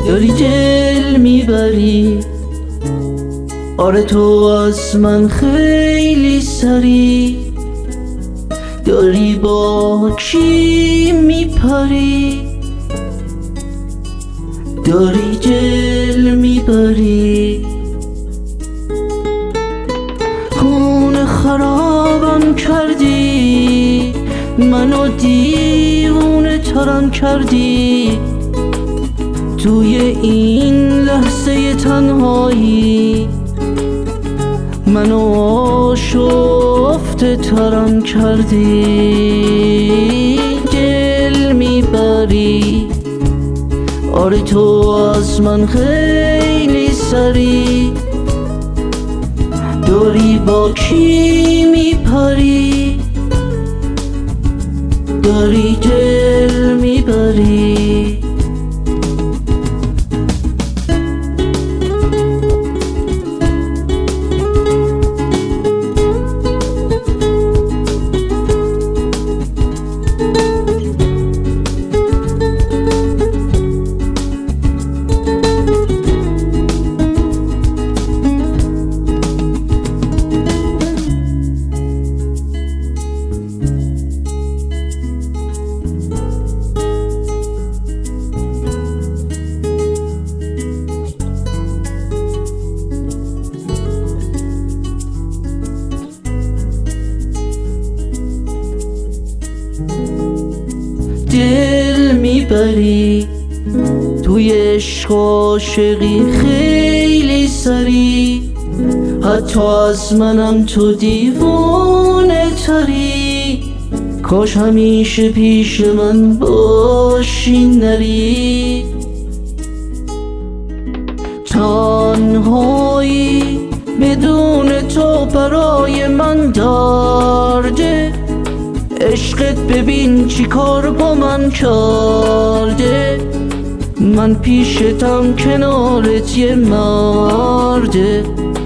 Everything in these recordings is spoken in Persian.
داری دل میبری. آره تو از من خیلی سری، داری با کی میپری، داری دل میبری. خونه خرابم کردی، منو دیوونه ترم کردی. توی این لحظه تنهایی منو آشفته ترم کردی. دل میبری. آره تو از من خیلی سری، داری با کی میپری، داری دل میبری. دل میبری. توی عشق عاشقی خیلی سری، حتی از منم تو دیوانه تری. کاش همیشه پیش من باشی نری. تنهایی بدون تو برای من درده. عشقت ببین چی کار با من کرده. من پیشتم کنارت یه مرده.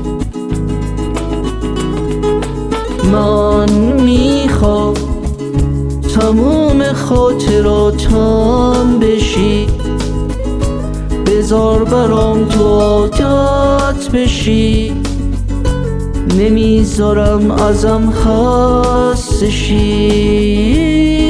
من میخوام تموم خاطراتم بشی، بذار برام تو عادت بشی. نمیذارم ازم خسته شی.